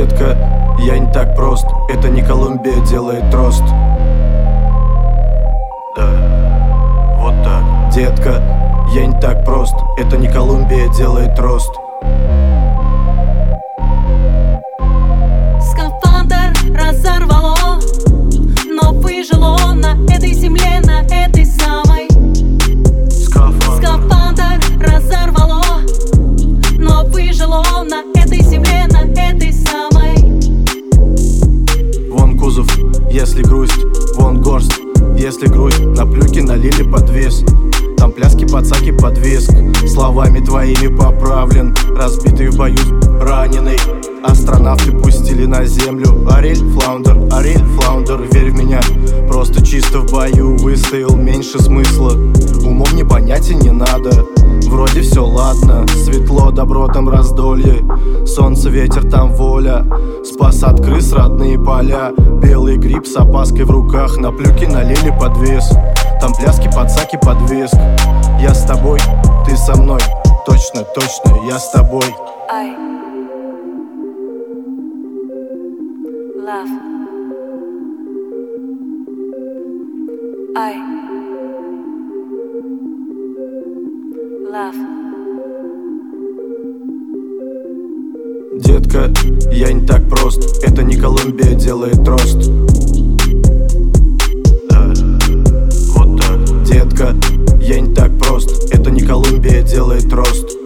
Детка, я не так прост, это не Колумбия делает рост. Да, вот так. Детка, я не так прост, это не Колумбия делает рост. Скафандр разорвало, но выжило на этой земле, на этой самой. Скафандр разорвало, но выжило на этой земле, на этой самой. Вон кузов, если грусть, вон горсть. Если грусть, на плюки налили подвес. Там пляски, пацаки, подвеск. Словами твоими поправлен, разбитый в бою, раненый. Астронавты пустили на землю. Ариэль Флаундер, верь в меня. Просто чисто в бою выстоял, меньше смысла. Умом не понять и не надо. Вроде все ладно, светло, добро там раздолье. Солнце, ветер, там воля. Спас от крыс родные поля. Белый гриб с опаской в руках. На плюки налили подвес. Там пляски, пацаки, подвеск. Я с тобой, ты со мной. Точно, точно, я с тобой. Love. Love. Детка, я не так прост, это не Колумбия делает рост. Да, вот так. Детка, я не так прост, это не Колумбия делает рост.